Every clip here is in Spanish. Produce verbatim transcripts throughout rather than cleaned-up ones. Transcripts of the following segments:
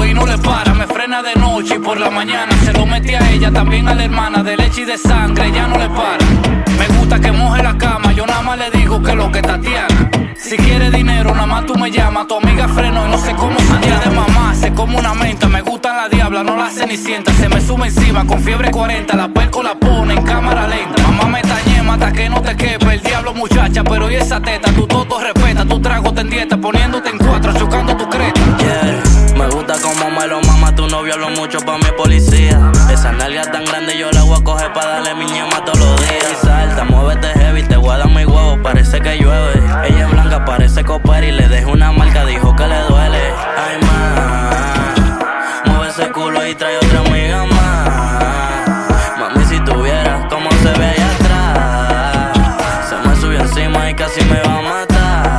y no le para. Me frena de noche y por la mañana. Se lo metí a ella, también a la hermana. De leche y de sangre, ya no le para. Me gusta que moje la cama, yo nada más le digo que lo que Tatiana. Si quiere dinero, nada más tú me llamas. Tu amiga freno y no sé cómo se tira de mamá. Se come una menta, me gusta la diabla, no la cenicienta. Se me sube encima con fiebre cuarenta. La perco la pone en cámara lenta. Mamá me tañe, mata que no te quepa. El diablo muchacha, pero y esa teta. Tu toto respeta, tu trago te en dieta. Poniéndote en cuatro, chocando tu creta. Yeah. Me gusta como me lo mama tu novio, hablo mucho pa' mi policía. Esa nalga tan grande yo la voy a coger pa' darle mi ñema todos los días. Salta, muévete heavy, te voy a dar mi huevo, parece que llueve. Ella es blanca, parece copper y le dejé una marca, dijo que le duele. Ay, ma, mueve ese culo y trae otra amiga más. Mami, si tuvieras cómo se ve allá atrás. Se me subió encima y casi me va a matar.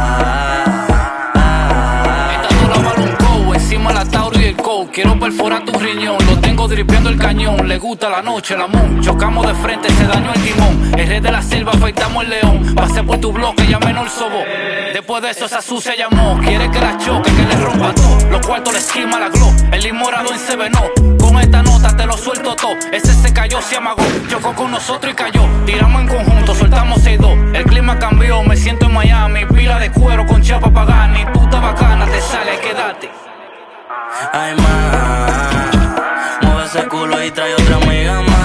La Tauro y el Coke, quiero perforar tu riñón. Lo tengo dripeando el cañón. Le gusta la noche, la moon. Chocamos de frente, se dañó el timón. El rey de la selva, afeitamos el león. Pasé por tu bloque, ya menor sobó. Después de eso esa sucia llamó. Quiere que la choque, que le rompa todo. Los cuartos le esquima la glow. El limorado en Sevenó. Con esta nota te lo suelto todo. Ese se cayó, se amagó. Chocó con nosotros y cayó. Tiramos en conjunto, soltamos seis dos. El clima cambió, me siento en Miami. Pila de cuero con chapa pagani. Puta bacana, te sale, hay que darte. Ay, ma, mueve ese culo y trae otra amiga más.